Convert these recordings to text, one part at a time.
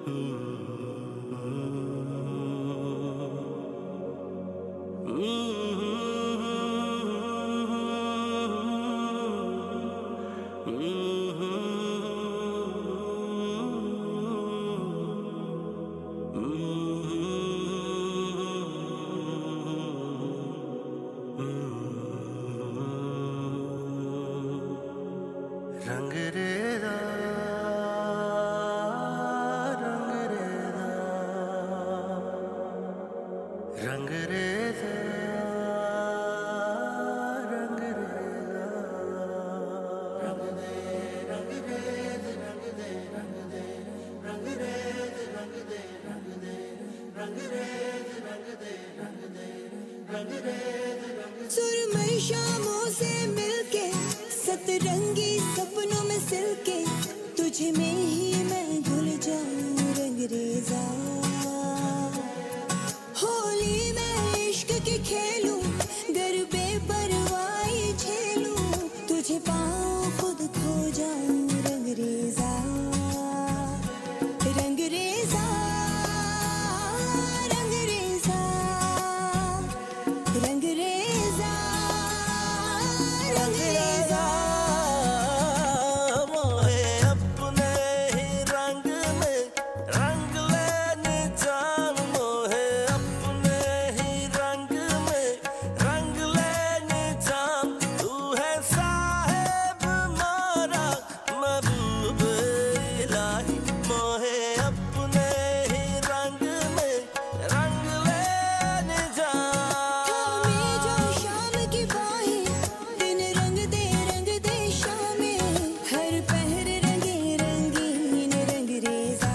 रंग रेदा रंग रेदा रंग रेदा रंग रेदा रंग दे रंग रेद रंग दे रंग दे रंग रेद रंग दे रंग दे रंग रेद रंग दे रंग दे रंग रेद रंग सुरमई शामों से मिलके सतरंगी सपनों में सिलके तुझे में ही मैं घुल जाऊं रंगरेजा। होली में इश्क की खेलूं गरबे परवाई झेलूं तुझे पाऊं खुद खो जाऊं रंगरेजा। रंगरेजा रंगरेजा रंगरेजा रंगरेजा मोहे अपने ही रंग में रंग लेने जान मोहे अपने ही रंग में रंग लेने जान तू है साहिब मारा महबूब इलाही मोहे अपने ही रंग में रंग लेने जान। थामे जो शाम की बाहें दिन रंग दे शामें हर पहर रंगे रंगीन रंगरेजा।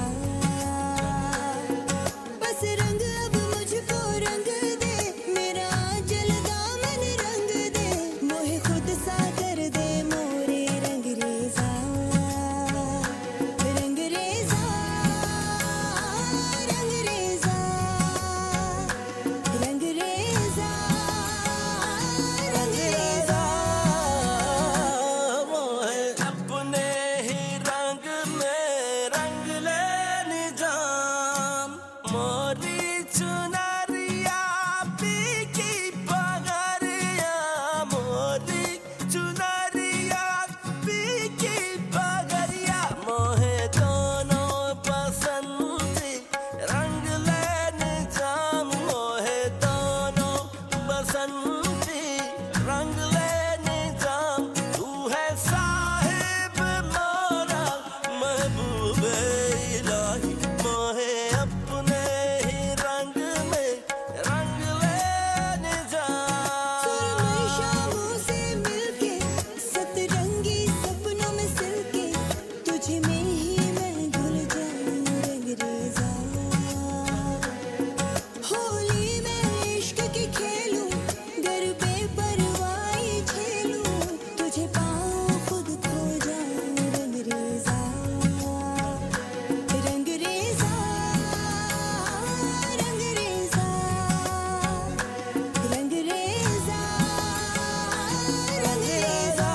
बस रंग अब मुझको रंग दे मेरा जल दामन रंग दे मोहे खुद सा कर दे मोरे रंगरेजा। रंगरेजा रंगरेजा रंगरेजा रंगरेजा मोहे अपने ही रंग में रंग लेने जान मोरी चुनरिया पीकी पगरिया मोरी चुनरिया पीकी पगरिया मोहे दोनों बसंती रंग लेने जान मोहे दोनों बसंती रंग लेने जान तू है साहिब मोरा महबूब इलाही मोहे अपने ही रंग में रंग लेने जान। सुरमई शामों से मिलके सतरंगी सपनों में सिलके तुझे में ही मैं घुल जाऊं रंगरेजा। होली में इश्क की खेलूं गरबे परवाई झेलूं तुझे पाऊं खुद खो जाऊं रंगरेजा। रंगरेजा रंगरेजा रंगरेजा रंगरेजा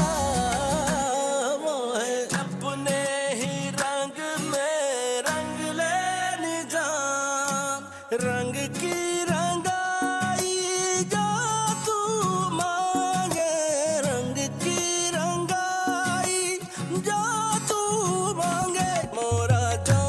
मोहे अपने ही रंग में रंग लेने जान रंग की रंगाई जो तू मांगे रंग की रंगाई जो तू मांगे मोरा जो